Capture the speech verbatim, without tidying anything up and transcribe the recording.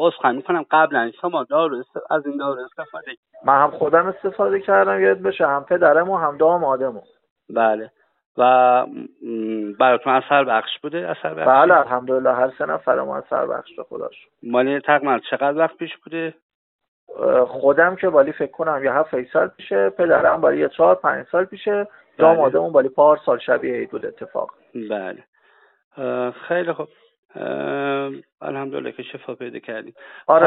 عذرخواهی میکنم قبلا شما دارو است... از این دارو استفاده؟ من هم خودم استفاده کردم، یاد بشه، هم پدرم و هم دامادم. بله. و م، براتون اثر بخش بوده؟ اثر بخش؟ بله الحمدلله هر سه نفر ما اثر بخش به خداش. مالی تقریبا چقدر وقت پیش بوده؟ خودم که بالی فکر کنم یه هفت سال پیشه، پدرم بالی یه چهار پنج سال پیشه، دامادمون بالی پار سال شبیه عید بود اتفاق. بله. خیلی خوب. الحمدلله که شفا پیدا کردیم. آره